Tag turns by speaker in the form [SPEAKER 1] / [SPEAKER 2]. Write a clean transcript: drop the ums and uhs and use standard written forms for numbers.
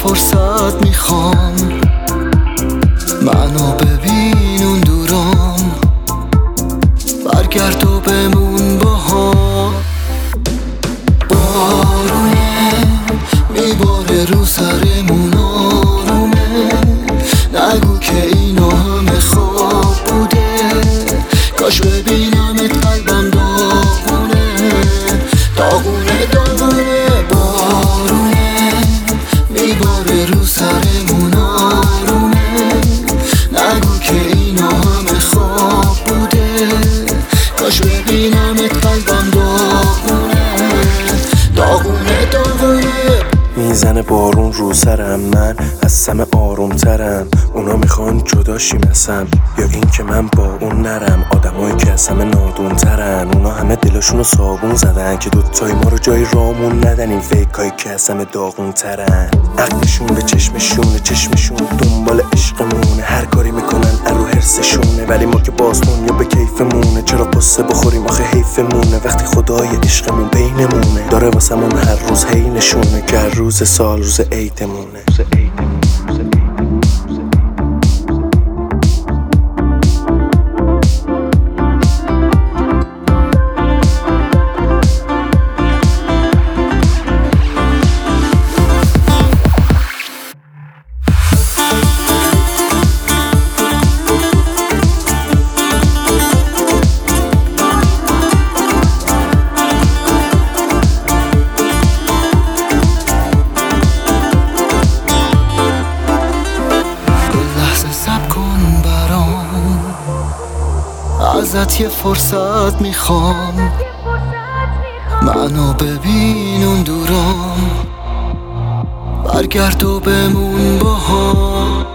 [SPEAKER 1] فرصت میخوام، منو ببین اون دورام، برگرد و بمون با هم. بارونه میباره رو سرمون آرومه، نگو که اینا همه خواب بوده، کاش ببینمت قلبم داغونه داغونه داغونه. بارونه میباره رو سرمون آرومه، نگو که اینا همه خواب بوده، کاش ببینمت قلبم داغونه داغونه داغونه.
[SPEAKER 2] میزنه بارون رو سرم، من از سم آروم ترم، اونا میخوان جداشیم ازم، یا این که من با اون نرم. آدمایی که از همه نادون ترن، اونا همه دلاشونو صابون زدن که دوتای ما رو جای رامون ندن. این فیکایی که از همه داغون ترن، عقلشون به چشمشونه، چشمشون دنبال عشقمونه، هر کاری میکنن ارو حرسشونه، ولی ما که باستون یا به کیفمونه. چرا قصه بخوریم آخه حیفمونه، وقتی خدای عشقمون بینمونه، داره واسمون هر روز هی نشونه که هر روز سال روز عیدمونه.
[SPEAKER 1] ازت یه فرصت میخوام، منو ببین اون دورام، برگرد و بمون با هم.